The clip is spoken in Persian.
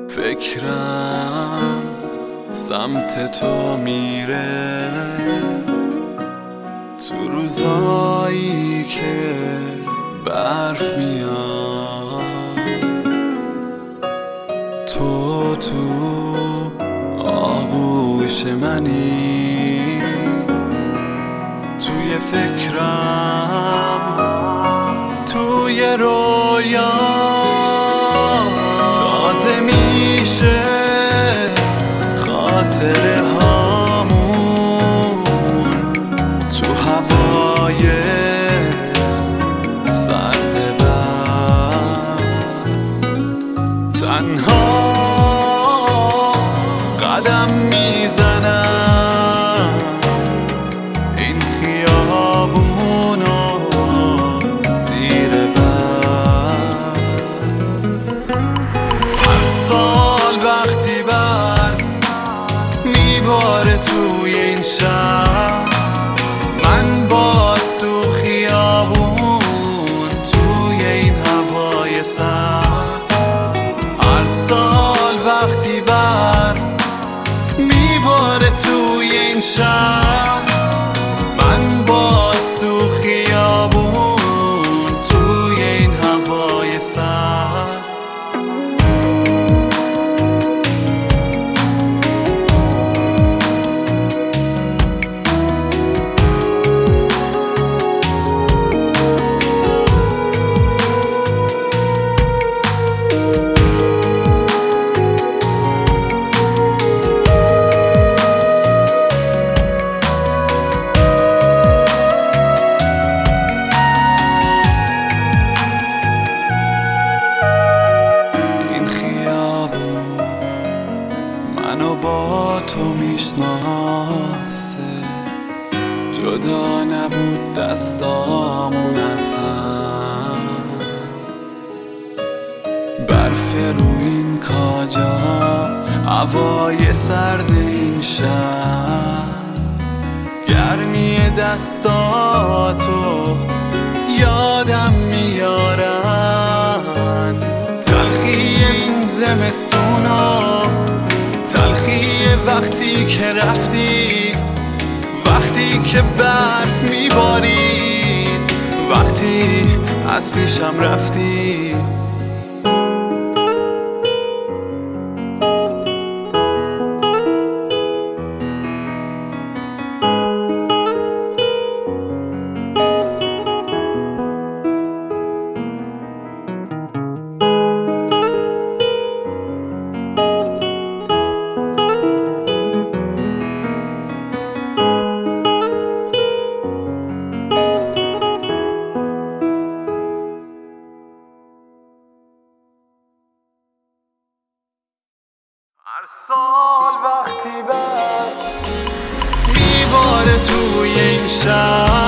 فکرم سمت تو میره، تو روزایی که برف میاد، تو آغوش منی، توی فکرم، توی رویا تازه میشه خاطره هامون، تو هوای سرد برف تنها قدم میزنم این خیابونو زیر برف. هر سال وقتی برف میباره توی این شهر، من باز تو خیابون توی این هوای سرد. هر سال وقتی برف میباره توی این شهر، من باز تو خیابون توی این هوای سرد. منو با تو میشناسه، جدا نبود دستامون از هم، برف رو این کاجا، هوای سرد این شب، گرمی دستاتو یادم میارن، تلخی این زمستونا، تلخی وقتی که رفتی، وقتی که برف میبارید، وقتی از پیشم رفتی. هر سال وقتی برف میباره توی این شهر،